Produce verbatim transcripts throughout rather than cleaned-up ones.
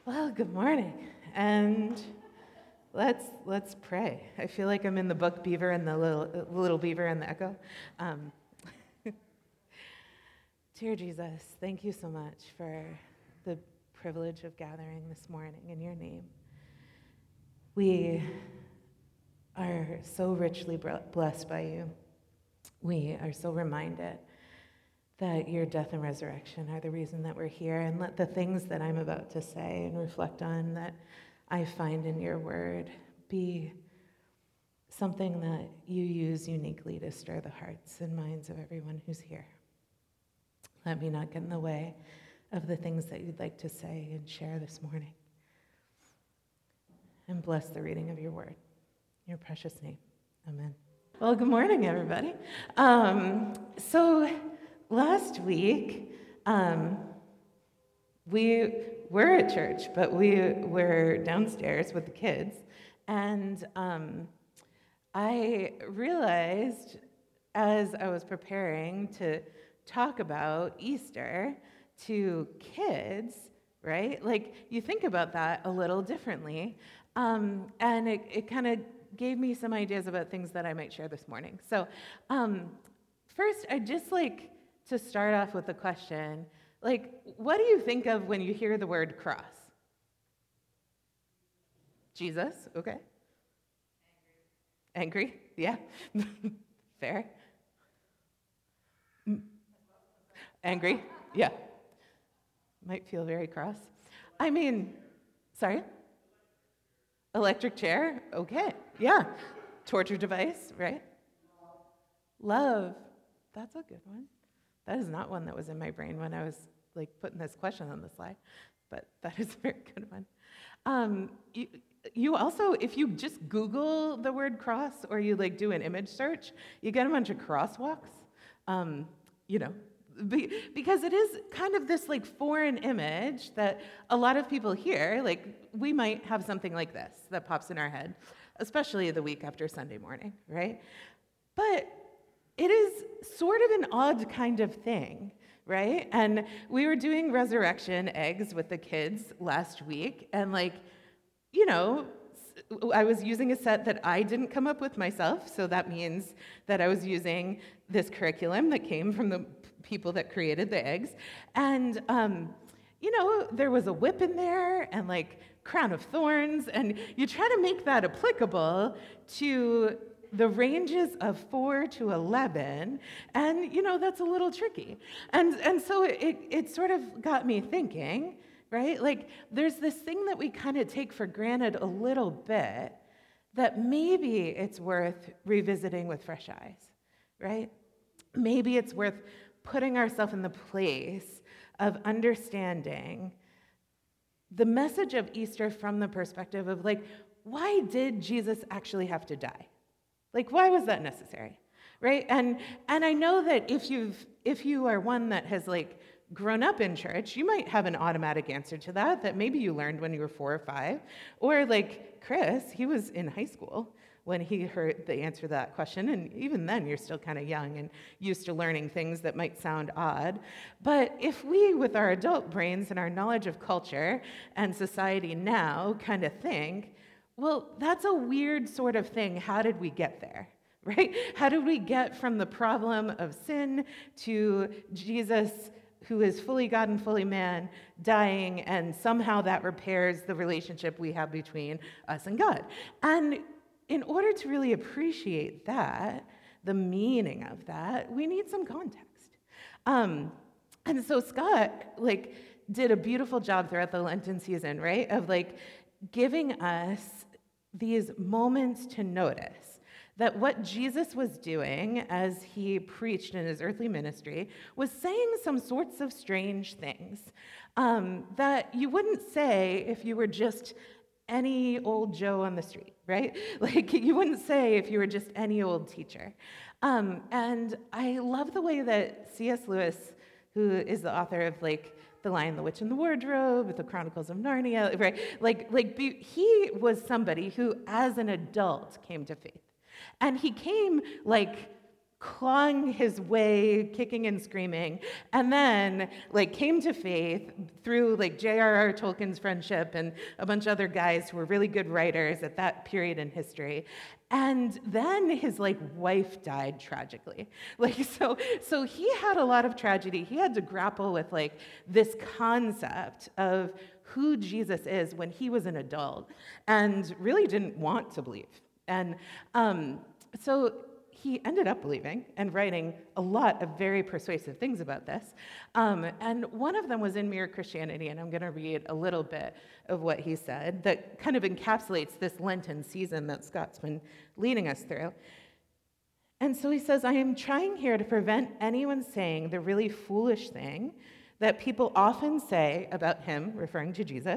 Well, good morning, and let's let's pray. I feel like I'm in the book Beaver and the little, little Beaver and the Echo. Um, Dear Jesus, thank you so much for the privilege of gathering this morning in your name. We are so richly blessed by you. We are so reminded that your death and resurrection are the reason that we're here, and let the things that I'm about to say and reflect on that I find in your word be something that you use uniquely to stir the hearts and minds of everyone who's here. Let me not get in the way of the things that you'd like to say and share this morning. And bless the reading of your word. In your precious name. Amen. Well, good morning, everybody. Um, so last week, um, we were at church, but we were downstairs with the kids, and um, I realized as I was preparing to talk about Easter to kids, right? Like, you think about that a little differently, um, and it, it kind of gave me some ideas about things that I might share this morning. So um, first, I'd just like to start off with a question. Like, what do you think of when you hear the word cross? Jesus, okay. Angry, Angry? Yeah. Fair. Angry, yeah. Might feel very cross. I mean, sorry? Electric chair, okay, yeah. Torture device, right? Love, that's a good one. That is not one that was in my brain when I was like putting this question on the slide, but that is a very good one. Um, you, you also, if you just Google the word cross or you like do an image search, you get a bunch of crosswalks, um, you know, be, because it is kind of this like foreign image that a lot of people hear. Like, we might have something like this that pops in our head, especially the week after Sunday morning, right? But it is sort of an odd kind of thing, right? And we were doing resurrection eggs with the kids last week, and like, you know, I was using a set that I didn't come up with myself, so that means that I was using this curriculum that came from the people that created the eggs. And, um, you know, there was a whip in there and like crown of thorns, and you try to make that applicable to the ranges of four to eleven, and, you know, that's a little tricky. And, and so it, it sort of got me thinking, right? Like, there's this thing that we kind of take for granted a little bit that maybe it's worth revisiting with fresh eyes, right? Maybe it's worth putting ourselves in the place of understanding the message of Easter from the perspective of, like, why did Jesus actually have to die? Like, why was that necessary, right? And and I know that if you've if you are one that has like grown up in church, you might have an automatic answer to that that maybe you learned when you were four or five, or like Chris, he was in high school when he heard the answer to that question, and even then you're still kind of young and used to learning things that might sound odd. But if we, with our adult brains and our knowledge of culture and society now, kind of think, well, that's a weird sort of thing. How did we get there, right? How did we get from the problem of sin to Jesus, who is fully God and fully man, dying, and somehow that repairs the relationship we have between us and God? And in order to really appreciate that, the meaning of that, we need some context. Um, and so Scott, like, did a beautiful job throughout the Lenten season, right, of like giving us these moments to notice that what Jesus was doing as he preached in his earthly ministry was saying some sorts of strange things um, that you wouldn't say if you were just any old Joe on the street, right? Like, you wouldn't say if you were just any old teacher. Um, and I love the way that C S Lewis, who is the author of like The Lion, the Witch, and the Wardrobe, The Chronicles of Narnia, right? Like, like be, he was somebody who, as an adult, came to faith. And he came, like, clawing his way, kicking and screaming, and then like came to faith through like J R R Tolkien's friendship and a bunch of other guys who were really good writers at that period in history. And then his like wife died tragically. Like so so he had a lot of tragedy. He had to grapple with like this concept of who Jesus is when he was an adult and really didn't want to believe. And um, so he ended up believing and writing a lot of very persuasive things about this. Um, and one of them was in Mere Christianity, and I'm going to read a little bit of what he said that kind of encapsulates this Lenten season that Scott's been leading us through. And so he says, I am trying here to prevent anyone saying the really foolish thing that people often say about him, referring to Jesus.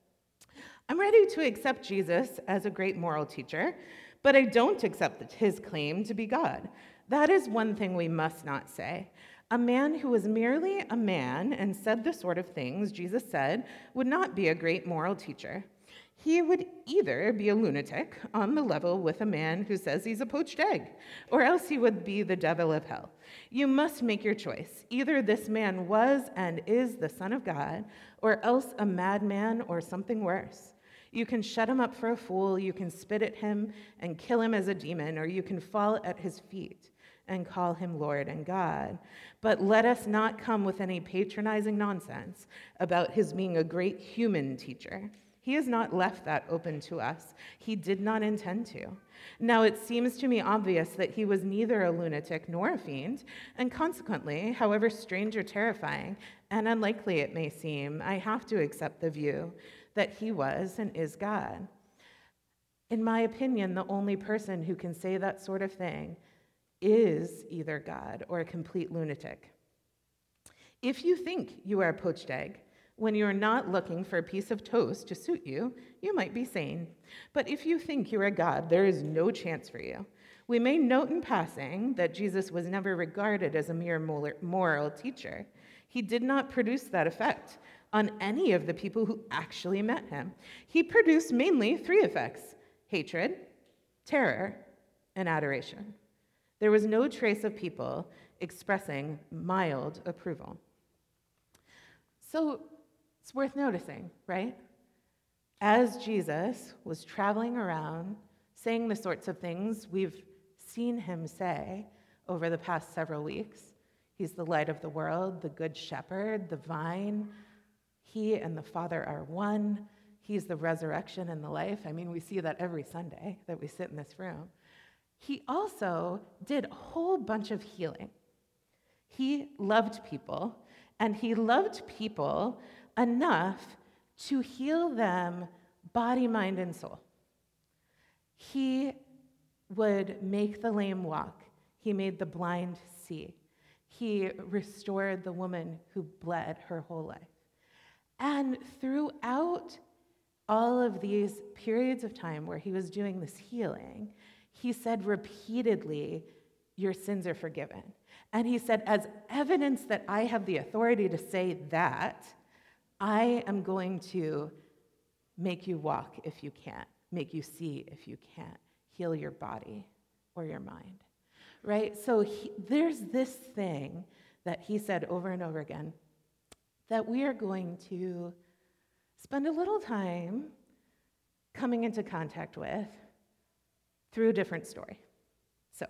I'm ready to accept Jesus as a great moral teacher, but I don't accept his claim to be God. That is one thing we must not say. A man who was merely a man and said the sort of things Jesus said would not be a great moral teacher. He would either be a lunatic on the level with a man who says he's a poached egg, or else he would be the devil of hell. You must make your choice. Either this man was and is the Son of God, or else a madman or something worse. You can shut him up for a fool, you can spit at him and kill him as a demon, or you can fall at his feet and call him Lord and God. But let us not come with any patronizing nonsense about his being a great human teacher. He has not left that open to us. He did not intend to. Now, it seems to me obvious that he was neither a lunatic nor a fiend, and consequently, however strange or terrifying and unlikely it may seem, I have to accept the view that he was and is God. In my opinion, the only person who can say that sort of thing is either God or a complete lunatic. If you think you are a poached egg, when you are not looking for a piece of toast to suit you, you might be sane. But if you think you are God, there is no chance for you. We may note in passing that Jesus was never regarded as a mere moral teacher. He did not produce that effect on any of the people who actually met him. He produced mainly three effects: hatred, terror, and adoration. There was no trace of people expressing mild approval. So it's worth noticing, right? As Jesus was traveling around saying the sorts of things we've seen him say over the past several weeks, he's the light of the world, the good shepherd, the vine. He and the Father are one. He's the resurrection and the life. I mean, we see that every Sunday that we sit in this room. He also did a whole bunch of healing. He loved people, and he loved people enough to heal them body, mind, and soul. He would make the lame walk. He made the blind see. He restored the woman who bled her whole life. And throughout all of these periods of time where he was doing this healing, he said repeatedly, your sins are forgiven. And he said, as evidence that I have the authority to say that, I am going to make you walk if you can't, make you see if you can't, heal your body or your mind, right? So he, there's this thing that he said over and over again that we are going to spend a little time coming into contact with through a different story. So,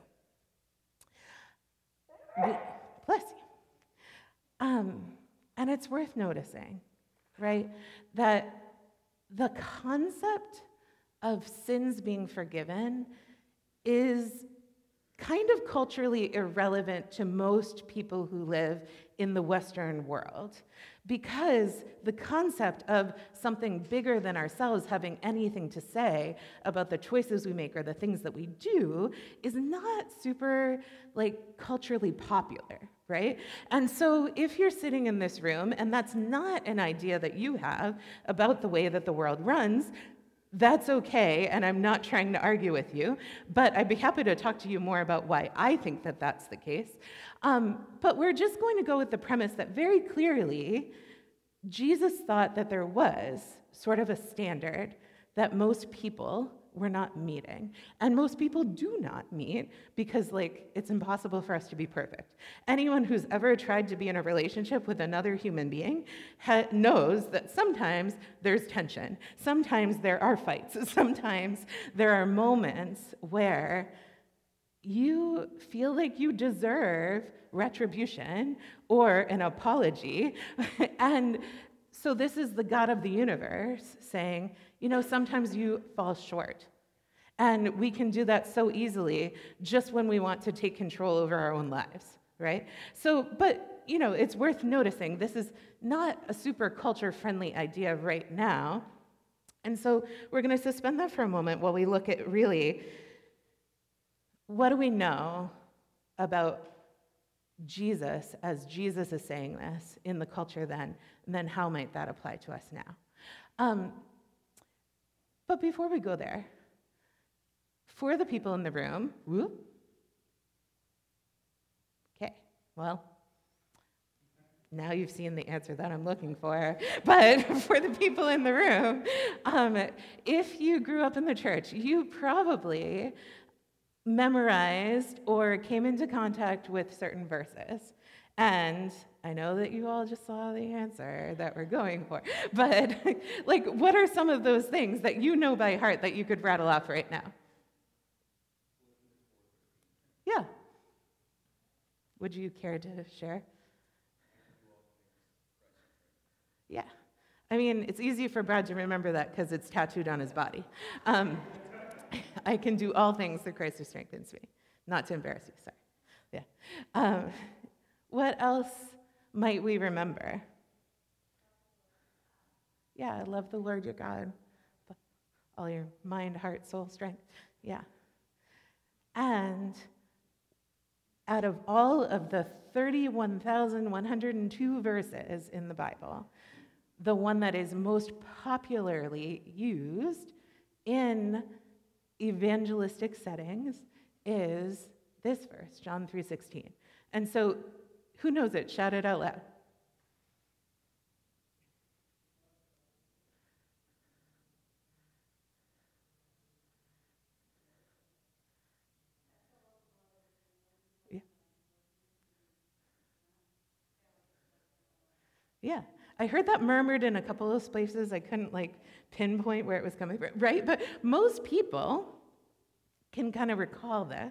we, bless you. Um, and it's worth noticing, right, that the concept of sins being forgiven is kind of culturally irrelevant to most people who live in the Western world, because the concept of something bigger than ourselves having anything to say about the choices we make or the things that we do is not super, like, culturally popular, right? And so if you're sitting in this room and that's not an idea that you have about the way that the world runs, that's okay, and I'm not trying to argue with you, but I'd be happy to talk to you more about why I think that that's the case. Um, but we're just going to go with the premise that very clearly, Jesus thought that there was sort of a standard that most people we're not meeting. And most people do not meet because, like, it's impossible for us to be perfect. Anyone who's ever tried to be in a relationship with another human being ha- knows that sometimes there's tension. Sometimes there are fights. Sometimes there are moments where you feel like you deserve retribution or an apology. And so this is the God of the universe saying, you know, sometimes you fall short. And we can do that so easily just when we want to take control over our own lives, right? So, but, you know, it's worth noticing this is not a super culture-friendly idea right now. And so we're going to suspend that for a moment while we look at really, what do we know about Jesus as Jesus is saying this in the culture then, and then how might that apply to us now? Um, but before we go there, for the people in the room, whoop, okay, well, now you've seen the answer that I'm looking for, but for the people in the room, um, if you grew up in the church, you probably memorized or came into contact with certain verses. And I know that you all just saw the answer that we're going for, but like, what are some of those things that you know by heart that you could rattle off right now? Yeah. Would you care to share? Yeah. I mean, it's easy for Brad to remember that because it's tattooed on his body. Um, I can do all things through Christ who strengthens me. Not to embarrass you, sorry. Yeah. Um, what else might we remember? Yeah, love the Lord your God, all your mind, heart, soul, strength. Yeah. And out of all of the thirty-one thousand one hundred two verses in the Bible, the one that is most popularly used in evangelistic settings is this verse, John three sixteen. And so, who knows it? Shout it out loud. Yeah. Yeah. I heard that murmured in a couple of places. I couldn't like pinpoint where it was coming from, right? But most people can kind of recall this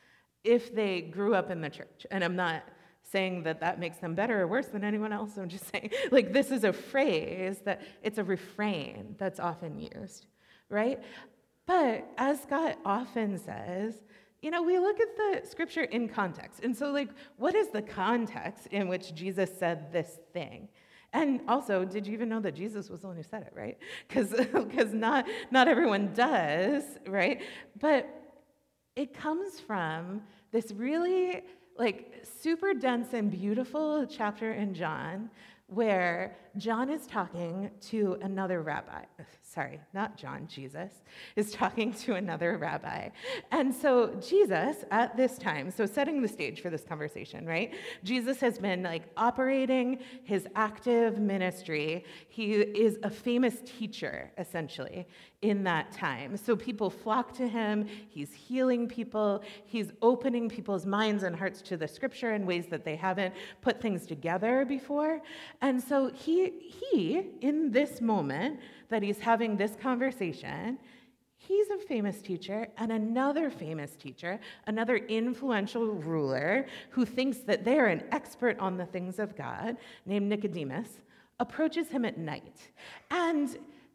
if they grew up in the church. And I'm not saying that that makes them better or worse than anyone else. I'm just saying, like, this is a phrase that it's a refrain that's often used, right? But as Scott often says, you know, we look at the scripture in context. And so, like, what is the context in which Jesus said this thing? And also, did you even know that Jesus was the one who said it, right? Because not, not everyone does, right? But it comes from this really, like, super dense and beautiful chapter in John where John is talking to another rabbi. Sorry, not John, Jesus is talking to another rabbi. And so Jesus at this time, so setting the stage for this conversation, right? Jesus has been like operating his active ministry. He is a famous teacher, essentially, in that time. So people flock to him. He's healing people. He's opening people's minds and hearts to the scripture in ways that they haven't put things together before. And so he, he, in this moment that he's having this conversation, he's a famous teacher, and another famous teacher, another influential ruler who thinks that they're an expert on the things of God, named Nicodemus, approaches him at night. And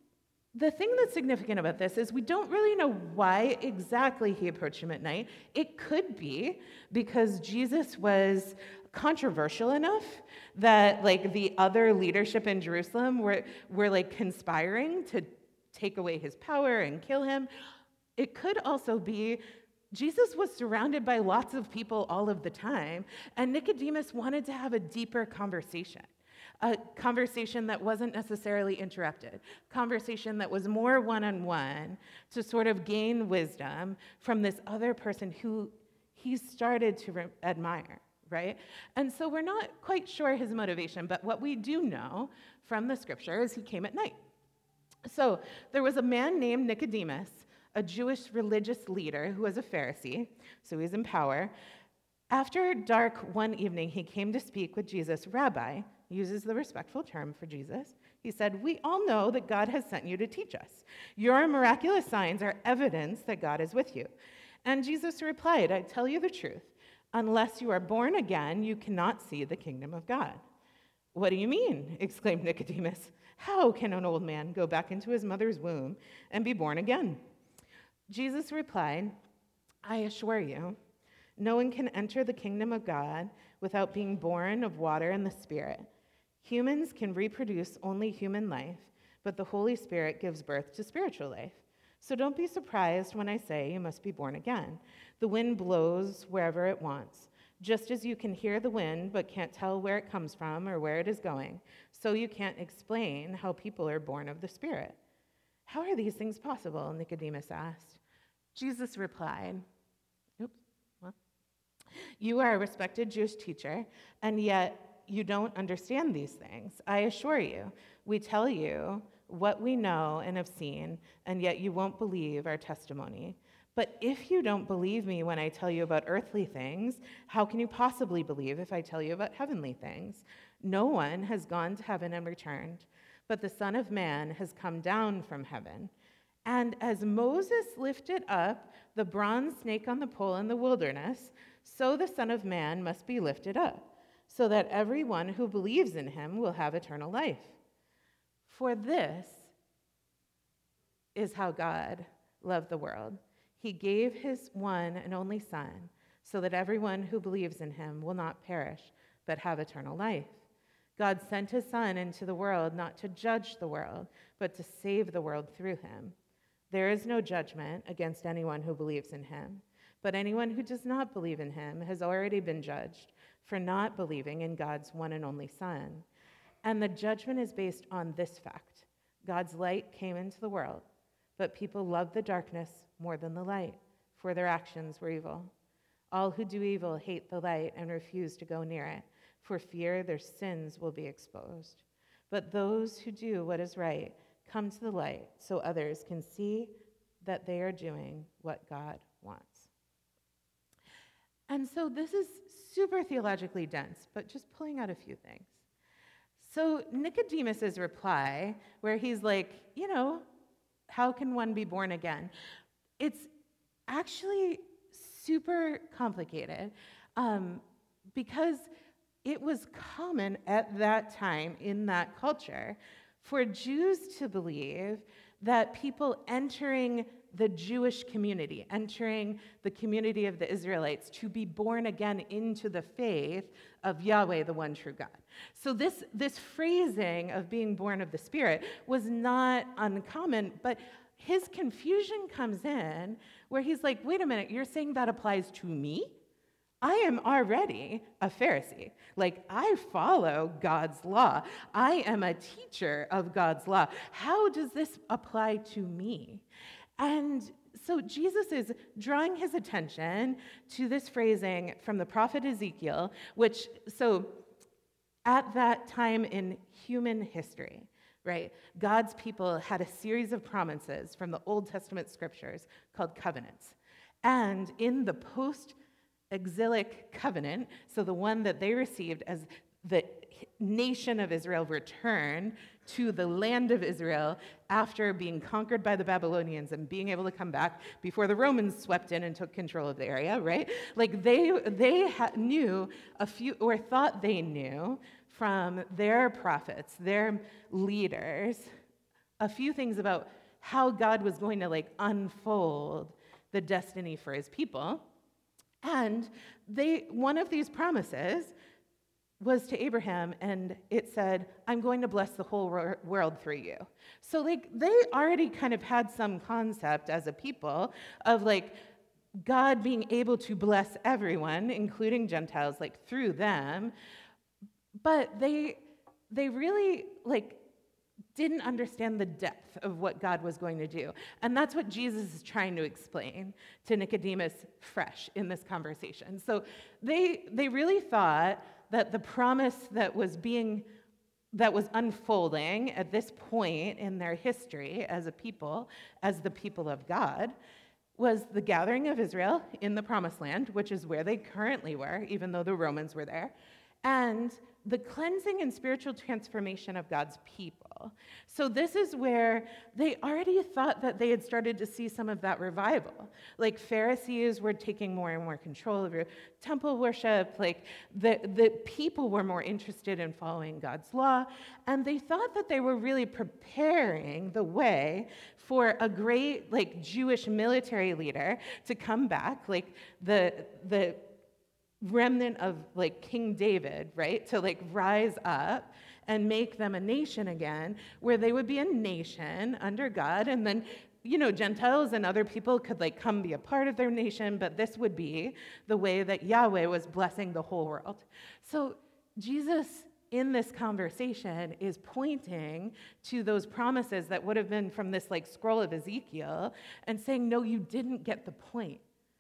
the thing that's significant about this is we don't really know why exactly he approached him at night. It could be because Jesus was controversial enough that like the other leadership in Jerusalem were, were like conspiring to take away his power and kill him. It could also be Jesus was surrounded by lots of people all of the time, and Nicodemus wanted to have a deeper conversation. A conversation that wasn't necessarily interrupted, conversation that was more one-on-one to sort of gain wisdom from this other person who he started to re- admire, right? And so we're not quite sure his motivation, but what we do know from the scripture is he came at night. So there was a man named Nicodemus, a Jewish religious leader who was a Pharisee, so he's in power. After dark one evening, he came to speak with Jesus. Rabbi, uses the respectful term for Jesus. He said, "We all know that God has sent you to teach us. Your miraculous signs are evidence that God is with you." And Jesus replied, "I tell you the truth. Unless you are born again, you cannot see the kingdom of God." "What do you mean?" exclaimed Nicodemus. "How can an old man go back into his mother's womb and be born again?" Jesus replied, "I assure you, no one can enter the kingdom of God without being born of water and the Spirit. Humans can reproduce only human life, but the Holy Spirit gives birth to spiritual life. So don't be surprised when I say you must be born again. The wind blows wherever it wants. Just as you can hear the wind but can't tell where it comes from or where it is going, so you can't explain how people are born of the Spirit." "How are these things possible?" Nicodemus asked. Jesus replied, oops, well, "You are a respected Jewish teacher, and yet you don't understand these things. I assure you, we tell you what we know and have seen, and yet you won't believe our testimony. But if you don't believe me when I tell you about earthly things, how can you possibly believe if I tell you about heavenly things? No one has gone to heaven and returned, but the Son of Man has come down from heaven. And as Moses lifted up the bronze snake on the pole in the wilderness, so the Son of Man must be lifted up, so that everyone who believes in him will have eternal life. For this is how God loved the world. He gave his one and only Son, so that everyone who believes in him will not perish, but have eternal life. God sent his Son into the world not to judge the world, but to save the world through him. There is no judgment against anyone who believes in him, but anyone who does not believe in him has already been judged for not believing in God's one and only Son. And the judgment is based on this fact: God's light came into the world, but people loved the darkness more than the light, for their actions were evil. All who do evil hate the light and refuse to go near it, for fear their sins will be exposed. But those who do what is right come to the light, so others can see that they are doing what God wants." And so this is super theologically dense, but just pulling out a few things. So Nicodemus's reply, where he's like, you know, how can one be born again? It's actually super complicated um, because it was common at that time in that culture for Jews to believe that people entering the Jewish community, entering the community of the Israelites, to be born again into the faith of Yahweh, the one true God. So this, this phrasing of being born of the Spirit was not uncommon, but his confusion comes in where he's like, wait a minute, you're saying that applies to me? I am already a Pharisee. Like, I follow God's law. I am a teacher of God's law. How does this apply to me? And so Jesus is drawing his attention to this phrasing from the prophet Ezekiel, which, so at that time in human history, right, God's people had a series of promises from the Old Testament scriptures called covenants. And in the post-exilic covenant, so the one that they received as the nation of Israel returned to the land of Israel after being conquered by the Babylonians and being able to come back before the Romans swept in and took control of the area, right? Like they they ha- knew a few, or thought they knew from their prophets, their leaders, a few things about how God was going to like unfold the destiny for his people. And they one of these promises was to Abraham, and it said, I'm going to bless the whole wor- world through you. So like they already kind of had some concept as a people of like God being able to bless everyone, including Gentiles, like through them, but they they really like didn't understand the depth of what God was going to do. And that's what Jesus is trying to explain to Nicodemus fresh in this conversation. So they they really thought that the promise that was being that was unfolding at this point in their history as a people, as the people of God, was the gathering of Israel in the Promised Land, which is where they currently were, even though the Romans were there, and the cleansing and spiritual transformation of God's people. So this is where they already thought that they had started to see some of that revival. Like Pharisees were taking more and more control over temple worship. Like the, the people were more interested in following God's law. And they thought that they were really preparing the way for a great like Jewish military leader to come back, like the the remnant of like King David, right, to like rise up and make them a nation again, where they would be a nation under God, and then, you know, Gentiles and other people could like come be a part of their nation, but this would be the way that Yahweh was blessing the whole world. So Jesus in this conversation is pointing to those promises that would have been from this like scroll of Ezekiel and saying, no, you didn't get the point.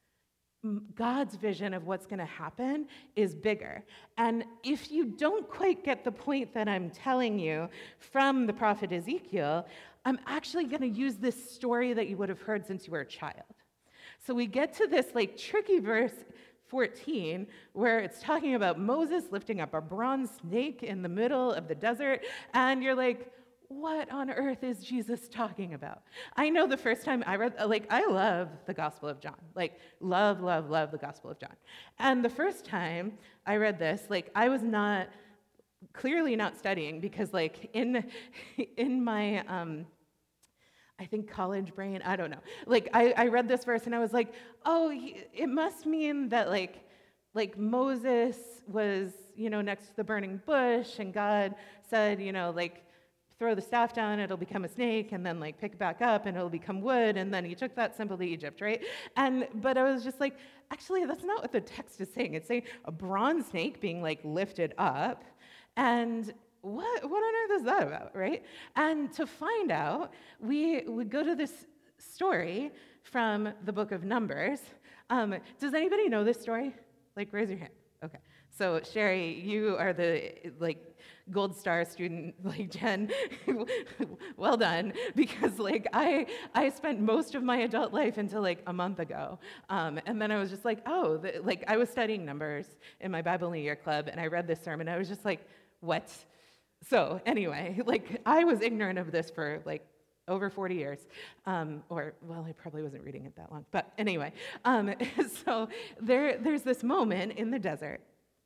God's vision of what's going to happen is bigger. And if you don't quite get the point that I'm telling you from the prophet Ezekiel, I'm actually going to use this story that you would have heard since you were a child. So we get to this like tricky verse fourteen, where it's talking about Moses lifting up a bronze snake in the middle of the desert, and you're like, what on earth is Jesus talking about? I know the first time I read, like, I love the Gospel of John. Like, love, love, love the Gospel of John. And the first time I read this, like, I was not, clearly not studying, because, like, in, in my, um, I think college brain, I don't know. Like, I, I read this verse and I was like, oh, he, it must mean that, like, like Moses was, you know, next to the burning bush, and God said, you know, like, throw the staff down, it'll become a snake, and then like pick it back up and it'll become wood, and then he took that symbol to Egypt, right? And but I was just like, actually, that's not what the text is saying. It's saying a bronze snake being like lifted up, and what what on earth is that about, right? And to find out, we we go to this story from the book of Numbers. Um, does anybody know this story? Like, raise your hand. Okay. So Sherry, you are the like gold star student, like Jen. Well done, because like I I spent most of my adult life until like a month ago, um, and then I was just like, oh, the, like I was studying Numbers in my Bible New Year club, and I read this sermon. I was just like, what? So anyway, like I was ignorant of this for like over forty years, um, or, well, I probably wasn't reading it that long, but anyway, um, so there, there's this moment in the desert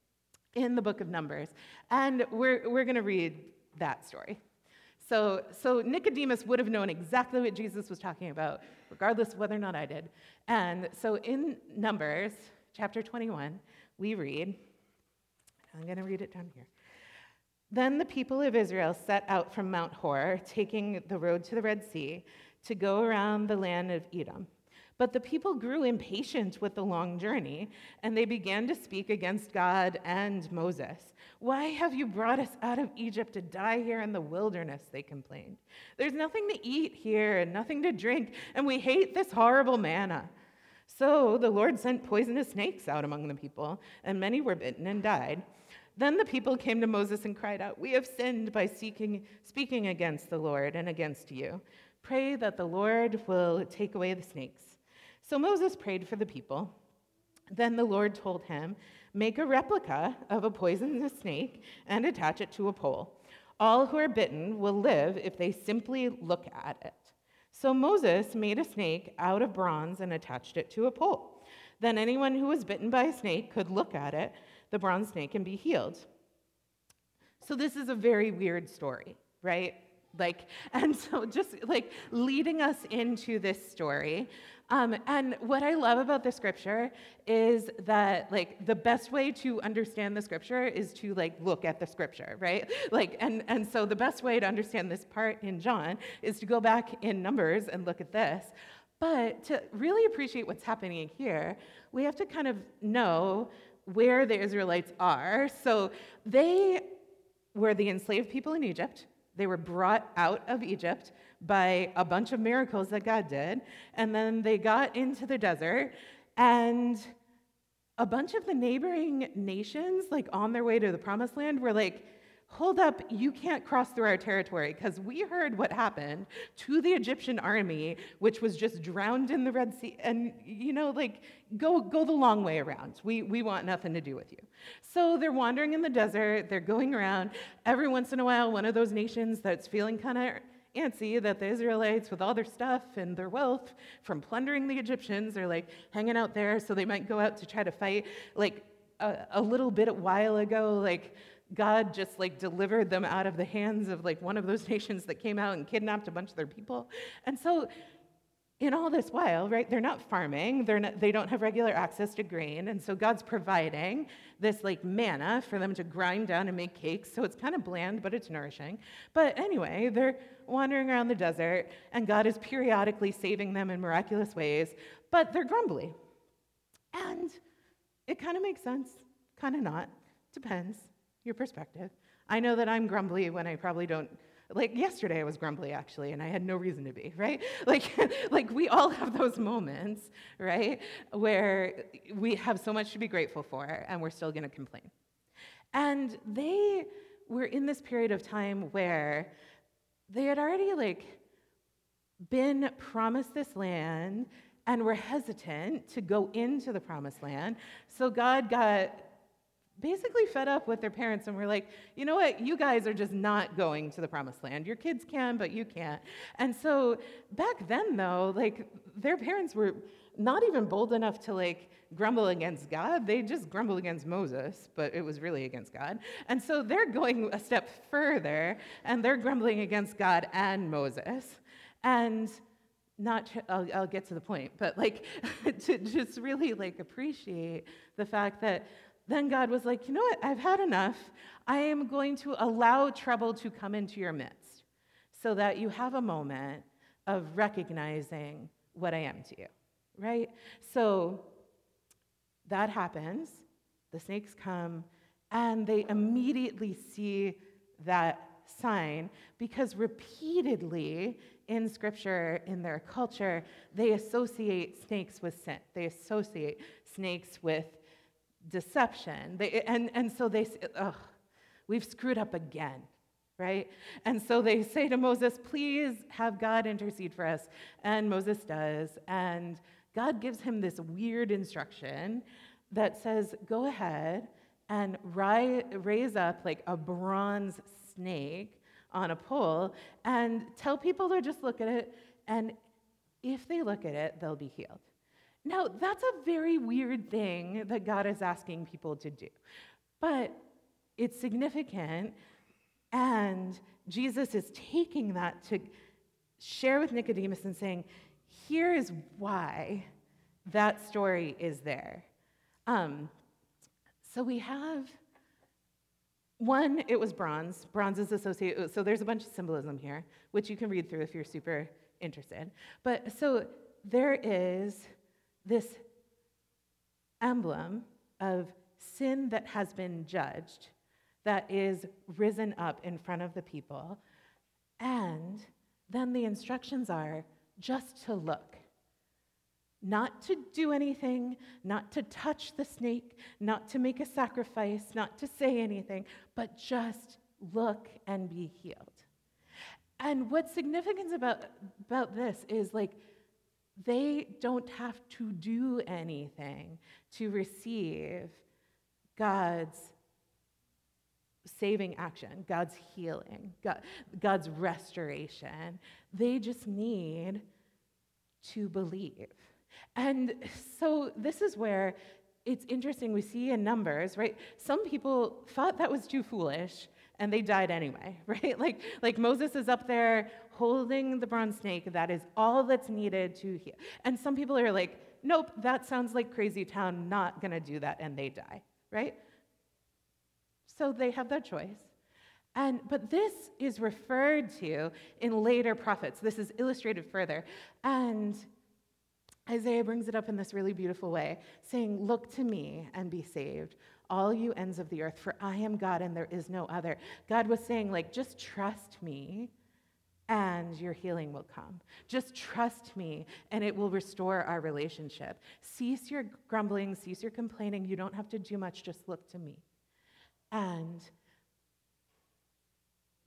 in the book of Numbers, and we're, we're going to read that story. So, so Nicodemus would have known exactly what Jesus was talking about, regardless of whether or not I did. And so in Numbers, chapter twenty-one, we read, I'm going to read it down here. Then the people of Israel set out from Mount Hor, taking the road to the Red Sea, to go around the land of Edom. But the people grew impatient with the long journey, and they began to speak against God and Moses. Why have you brought us out of Egypt to die here in the wilderness, they complained. There's nothing to eat here and nothing to drink, and we hate this horrible manna. So the Lord sent poisonous snakes out among the people, and many were bitten and died. Then the people came to Moses and cried out, we have sinned by seeking, speaking against the Lord and against you. Pray that the Lord will take away the snakes. So Moses prayed for the people. Then the Lord told him, make a replica of a poisonous snake and attach it to a pole. All who are bitten will live if they simply look at it. So Moses made a snake out of bronze and attached it to a pole. Then anyone who was bitten by a snake could look at it, the bronze snake, and be healed. So this is a very weird story, right? Like, and so just like leading us into this story. Um, and what I love about the scripture is that like the best way to understand the scripture is to like look at the scripture, right? Like, and, and so the best way to understand this part in John is to go back in Numbers and look at this. But to really appreciate what's happening here, we have to kind of know where the Israelites are. So they were the enslaved people in Egypt. They were brought out of Egypt by a bunch of miracles that God did. And then they got into the desert, and a bunch of the neighboring nations, like on their way to the promised land, were like, hold up, you can't cross through our territory, because we heard what happened to the Egyptian army, which was just drowned in the Red Sea. And, you know, like, go go the long way around. We, we want nothing to do with you. So they're wandering in the desert. They're going around. Every once in a while, one of those nations that's feeling kind of antsy that the Israelites, with all their stuff and their wealth from plundering the Egyptians, are like hanging out there, so they might go out to try to fight. Like a, a little bit a while ago, like God just like delivered them out of the hands of like one of those nations that came out and kidnapped a bunch of their people. And so in all this while, right, they're not farming, they're not, they don't have regular access to grain, and so God's providing this like manna for them to grind down and make cakes, so it's kind of bland, but it's nourishing. But anyway, they're wandering around the desert, and God is periodically saving them in miraculous ways, but they're grumbly. And it kind of makes sense, kind of not, depends, your perspective. I know that I'm grumbly when I probably don't. Like yesterday I was grumbly, actually, and I had no reason to be, right? Like, like we all have those moments, right, where we have so much to be grateful for, and we're still going to complain. And they were in this period of time where they had already, like, been promised this land and were hesitant to go into the promised land. So God got basically fed up with their parents and were like, you know what, you guys are just not going to the promised land. Your kids can, but you can't. And so back then, though, like their parents were not even bold enough to like grumble against God. They just grumbled against Moses, but it was really against God. And so they're going a step further, and they're grumbling against God and Moses. And not, I'll, I'll get to the point, but like to just really like appreciate the fact that then God was like, you know what, I've had enough. I am going to allow trouble to come into your midst so that you have a moment of recognizing what I am to you, right? So that happens. The snakes come, and they immediately see that sign because repeatedly in Scripture, in their culture, they associate snakes with sin. They associate snakes with deception. They, and, and so they say, ugh, we've screwed up again, right? And so they say to Moses, please have God intercede for us. And Moses does. And God gives him this weird instruction that says, go ahead and ri- raise up like a bronze snake on a pole and tell people to just look at it. And if they look at it, they'll be healed. Now, that's a very weird thing that God is asking people to do, but it's significant, and Jesus is taking that to share with Nicodemus and saying, here is why that story is there. Um, so we have, one, it was bronze. Bronze is associated, so there's a bunch of symbolism here, which you can read through if you're super interested. But so there is this emblem of sin that has been judged, that is risen up in front of the people, and then the instructions are just to look. Not to do anything, not to touch the snake, not to make a sacrifice, not to say anything, but just look and be healed. And what's significant about, about this is like, they don't have to do anything to receive God's saving action, God's healing, God, God's restoration. They just need to believe. And so this is where it's interesting. We see in Numbers, right? Some people thought that was too foolish, and they died anyway, right? Like, like Moses is up there holding the bronze snake. That is all that's needed to heal. And some people are like, nope, that sounds like crazy town, not going to do that, and they die, right? So they have that choice. And but this is referred to in later prophets. This is illustrated further. And Isaiah brings it up in this really beautiful way, saying, look to me and be saved, all you ends of the earth, for I am God and there is no other. God was saying, like, just trust me and your healing will come. Just trust me and it will restore our relationship. Cease your grumbling, cease your complaining. You don't have to do much, just look to me. And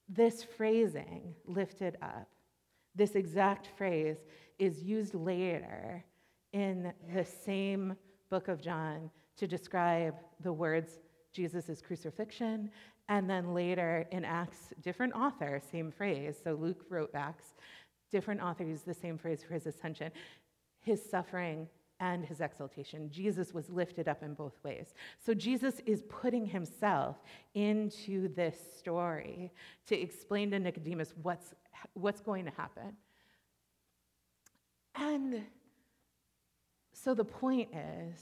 This phrasing, lifted up, this exact phrase is used later in the same book of John to describe the words Jesus' crucifixion, and then later in Acts, different author, same phrase. So Luke wrote Acts, different author used the same phrase for his ascension, his suffering, and his exaltation. Jesus was lifted up in both ways. So Jesus is putting himself into this story to explain to Nicodemus what's, what's going to happen. And so the point is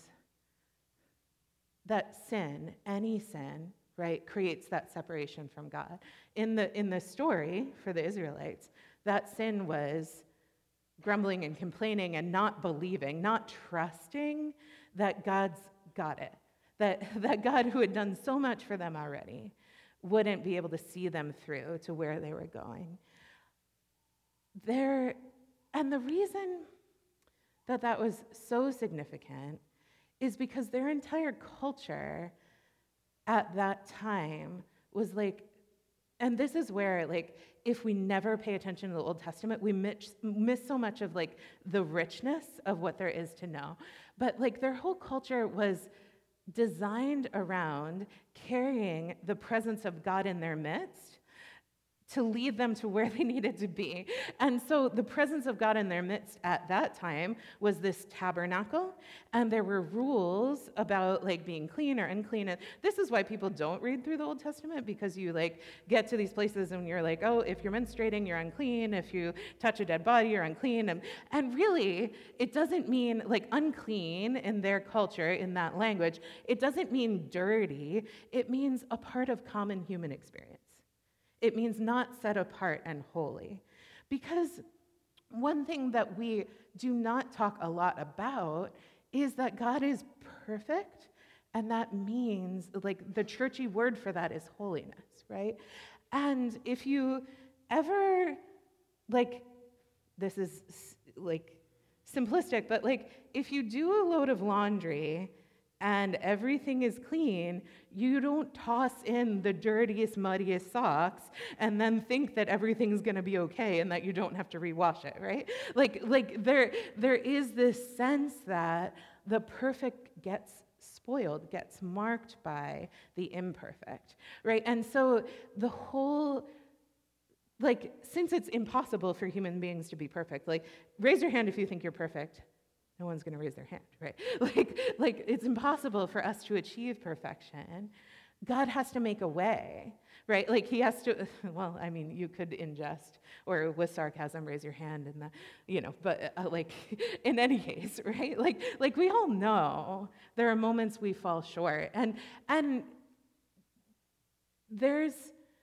that sin, any sin, right, creates that separation from God. In the, in the story for the Israelites, that sin was grumbling and complaining and not believing, not trusting that God's got it, that, that God, who had done so much for them already, wouldn't be able to see them through to where they were going. There, and the reason that that was so significant is because their entire culture at that time was like, and this is where, like, if we never pay attention to the Old Testament, we miss, miss so much of, like, the richness of what there is to know. But, like, their whole culture was designed around carrying the presence of God in their midst to lead them to where they needed to be. And so the presence of God in their midst at that time was this tabernacle, and there were rules about like being clean or unclean. And this is why people don't read through the Old Testament, because you like get to these places and you're like, oh, if you're menstruating, you're unclean. If you touch a dead body, you're unclean. And, and really, it doesn't mean like unclean in their culture, in that language. It doesn't mean dirty. It means a part of common human experience. It means not set apart and holy. Because one thing that we do not talk a lot about is that God is perfect, and that means, like, the churchy word for that is holiness, right? And if you ever, like, this is, like, simplistic, but, like, if you do a load of laundry and everything is clean, you don't toss in the dirtiest, muddiest socks and then think that everything's gonna be okay and that you don't have to rewash it, right? Like, like there, there is this sense that the perfect gets spoiled, gets marked by the imperfect, right? And so the whole, like, since it's impossible for human beings to be perfect, like, raise your hand if you think you're perfect. No one's going to raise their hand, right? Like, like it's impossible for us to achieve perfection. God has to make a way, right? Like he has to, well, I mean, you could ingest or with sarcasm raise your hand and the, you know, but uh, like in any case, right? Like, like we all know there are moments we fall short, and and there's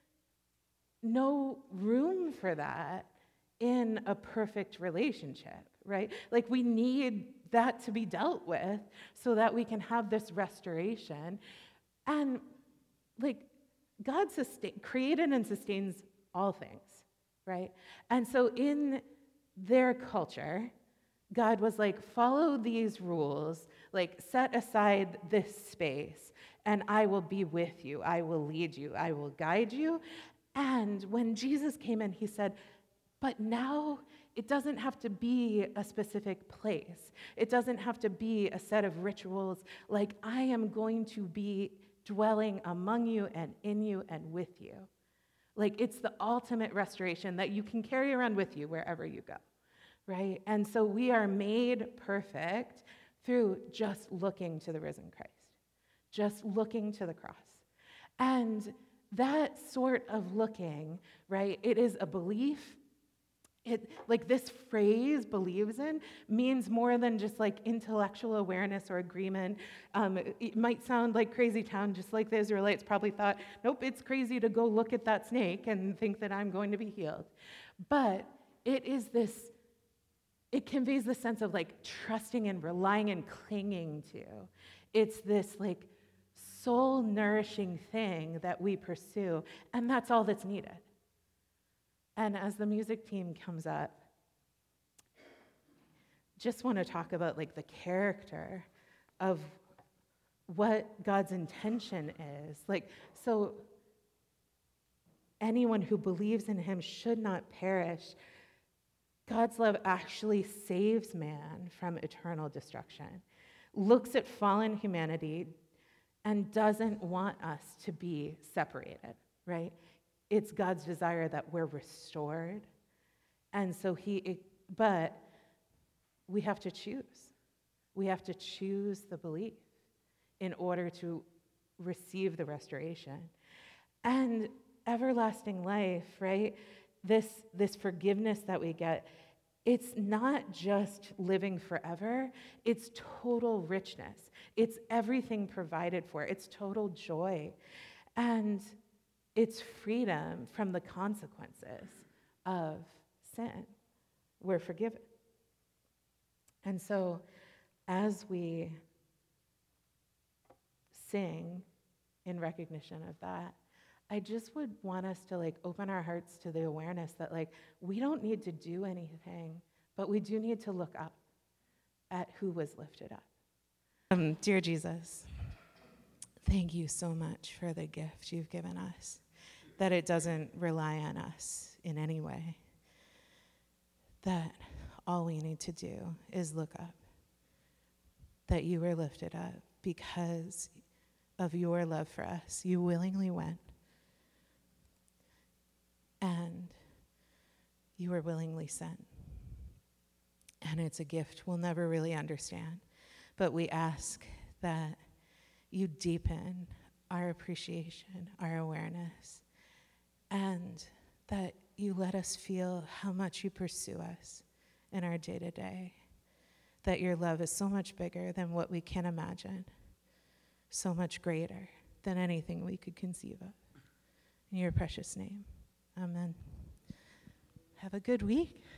no room for that in a perfect relationship, right? Like we need that to be dealt with so that we can have this restoration. And like God sustain, created and sustains all things, right? And so in their culture, God was like, follow these rules, like set aside this space, and I will be with you. I will lead you. I will guide you. And when Jesus came in, he said, but now it doesn't have to be a specific place. It doesn't have to be a set of rituals. Like, I am going to be dwelling among you and in you and with you. Like, it's the ultimate restoration that you can carry around with you wherever you go, right? And so we are made perfect through just looking to the risen Christ, just looking to the cross. And that sort of looking, right, it is a belief. It, like this phrase, believes in, means more than just like intellectual awareness or agreement. Um, it, it might sound like crazy town, just like the Israelites probably thought, nope, it's crazy to go look at that snake and think that I'm going to be healed. But it is this, it conveys the sense of like trusting and relying and clinging to. It's this like soul-nourishing thing that we pursue, and that's all that's needed. And as the music team comes up, just want to talk about like the character of what God's intention is. Like, so anyone who believes in him should not perish. God's love actually saves man from eternal destruction, looks at fallen humanity, and doesn't want us to be separated, right? It's God's desire that we're restored. And so he, but we have to choose. We have to choose the belief in order to receive the restoration. And everlasting life, right? This, this forgiveness that we get, it's not just living forever, it's total richness. It's everything provided for. It's total joy. And it's freedom from the consequences of sin. We're forgiven. And so as we sing in recognition of that, I just would want us to like open our hearts to the awareness that like we don't need to do anything, but we do need to look up at who was lifted up. Um, dear Jesus, thank you so much for the gift you've given us, that it doesn't rely on us in any way, that all we need to do is look up, that you were lifted up because of your love for us. You willingly went, and you were willingly sent. And it's a gift we'll never really understand, but we ask that you deepen our appreciation, our awareness, and that you let us feel how much you pursue us in our day-to-day, that your love is so much bigger than what we can imagine, so much greater than anything we could conceive of. In your precious name, amen. Have a good week.